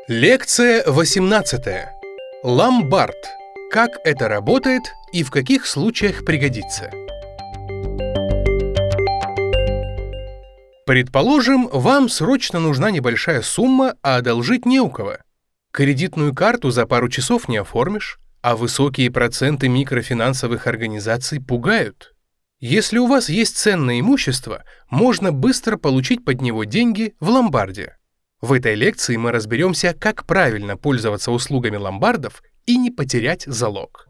Лекция 18. Ломбард. Как это работает и в каких случаях пригодится? Предположим, вам срочно нужна небольшая сумма, а одолжить не у кого. Кредитную карту за пару часов не оформишь, а высокие проценты микрофинансовых организаций пугают. Если у вас есть ценное имущество, можно быстро получить под него деньги в ломбарде. В этой лекции мы разберемся, как правильно пользоваться услугами ломбардов и не потерять залог.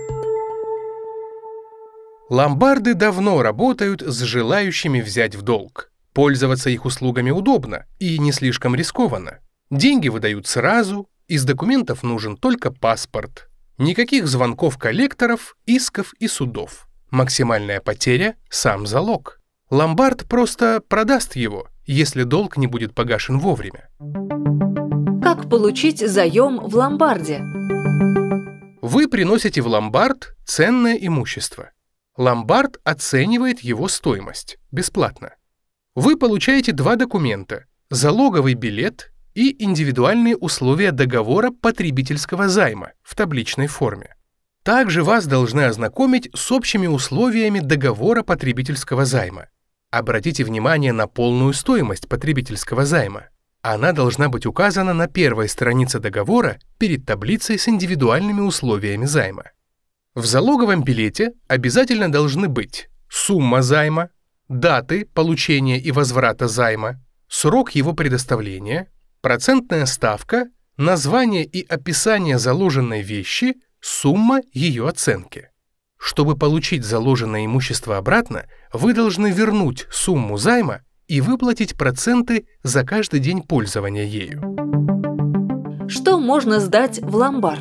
Ломбарды давно работают с желающими взять в долг. Пользоваться их услугами удобно и не слишком рискованно. Деньги выдают сразу, из документов нужен только паспорт. Никаких звонков коллекторов, исков и судов. Максимальная потеря – сам залог. Ломбард просто продаст его, если долг не будет погашен вовремя. Как получить заем в ломбарде? Вы приносите в ломбард ценное имущество. Ломбард оценивает его стоимость бесплатно. Вы получаете два документа – залоговый билет и индивидуальные условия договора потребительского займа в табличной форме. Также вас должны ознакомить с общими условиями договора потребительского займа. Обратите внимание на полную стоимость потребительского займа. Она должна быть указана на первой странице договора перед таблицей с индивидуальными условиями займа. В залоговом билете обязательно должны быть сумма займа, даты получения и возврата займа, срок его предоставления, процентная ставка, название и описание заложенной вещи, сумма ее оценки. Чтобы получить заложенное имущество обратно, вы должны вернуть сумму займа и выплатить проценты за каждый день пользования ею. Что можно сдать в ломбард?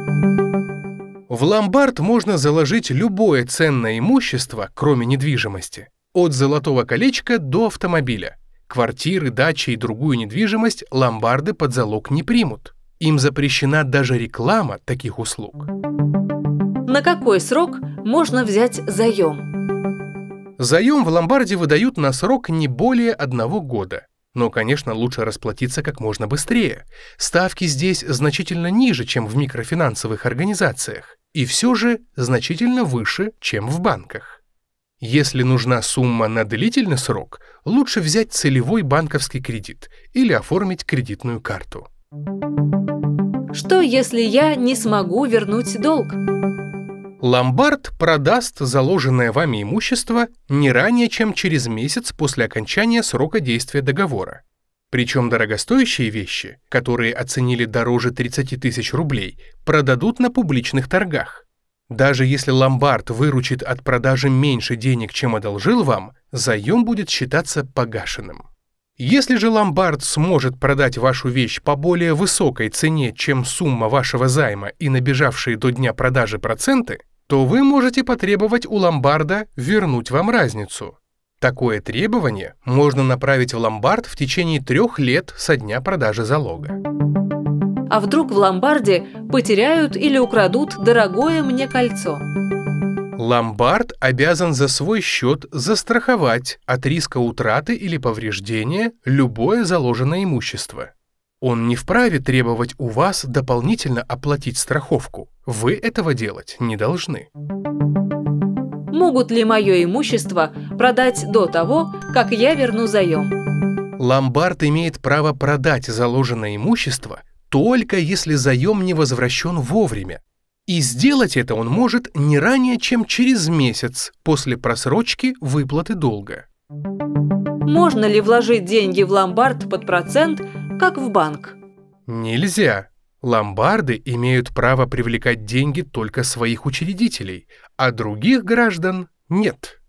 В ломбард можно заложить любое ценное имущество, кроме недвижимости, от золотого колечка до автомобиля. Квартиры, дачи и другую недвижимость ломбарды под залог не примут. Им запрещена даже реклама таких услуг. На какой срок можно взять заем? Заем в ломбарде выдают на срок не более 1 года. Но, конечно, лучше расплатиться как можно быстрее. Ставки здесь значительно ниже, чем в микрофинансовых организациях, и все же значительно выше, чем в банках. Если нужна сумма на длительный срок, лучше взять целевой банковский кредит или оформить кредитную карту. Что, если я не смогу вернуть долг? Ломбард продаст заложенное вами имущество не ранее, чем через месяц после окончания срока действия договора. Причем дорогостоящие вещи, которые оценили дороже 30 тысяч рублей, продадут на публичных торгах. Даже если ломбард выручит от продажи меньше денег, чем одолжил вам, заем будет считаться погашенным. Если же ломбард сможет продать вашу вещь по более высокой цене, чем сумма вашего займа и набежавшие до дня продажи проценты, то вы можете потребовать у ломбарда вернуть вам разницу. Такое требование можно направить в ломбард в течение 3 лет со дня продажи залога. А вдруг в ломбарде потеряют или украдут дорогое мне кольцо? Ломбард обязан за свой счет застраховать от риска утраты или повреждения любое заложенное имущество. Он не вправе требовать у вас дополнительно оплатить страховку. Вы этого делать не должны. Могут ли мое имущество продать до того, как я верну заем? Ломбард имеет право продать заложенное имущество только если заем не возвращен вовремя. И сделать это он может не ранее, чем через месяц после просрочки выплаты долга. Можно ли вложить деньги в ломбард под процент, как в банк? Нельзя. Ломбарды имеют право привлекать деньги только своих учредителей, а других граждан нет.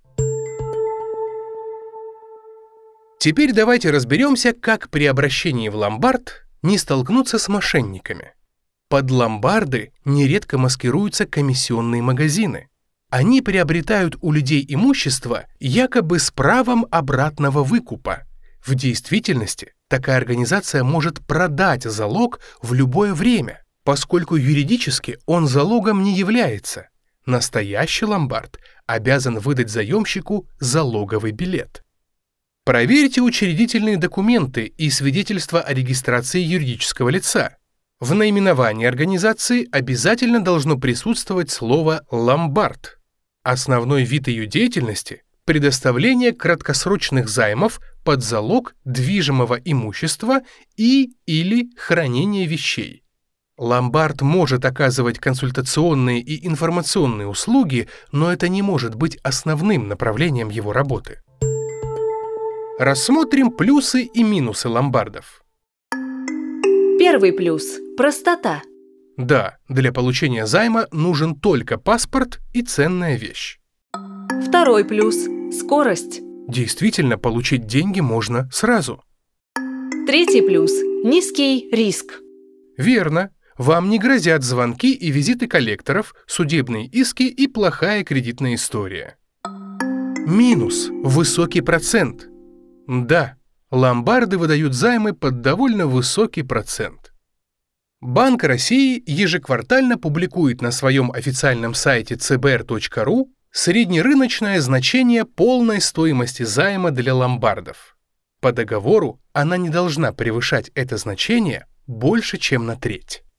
Теперь давайте разберемся, как при обращении в ломбард не столкнуться с мошенниками. Под ломбарды нередко маскируются комиссионные магазины. Они приобретают у людей имущество якобы с правом обратного выкупа. В действительности такая организация может продать залог в любое время, поскольку юридически он залогом не является. Настоящий ломбард обязан выдать заемщику залоговый билет. Проверьте учредительные документы и свидетельства о регистрации юридического лица. В наименовании организации обязательно должно присутствовать слово «ломбард». Основной вид ее деятельности – предоставление краткосрочных займов под залог движимого имущества и/или хранение вещей. Ломбард может оказывать консультационные и информационные услуги, но это не может быть основным направлением его работы. Рассмотрим плюсы и минусы ломбардов. Первый плюс – простота. Да, для получения займа нужен только паспорт и ценная вещь. Второй плюс – скорость. Действительно, получить деньги можно сразу. Третий плюс – низкий риск. Верно. Вам не грозят звонки и визиты коллекторов, судебные иски и плохая кредитная история. Минус – высокий процент. Да, ломбарды выдают займы под довольно высокий процент. Банк России ежеквартально публикует на своем официальном сайте cbr.ru среднерыночное значение полной стоимости займа для ломбардов. По договору она не должна превышать это значение больше, чем на треть.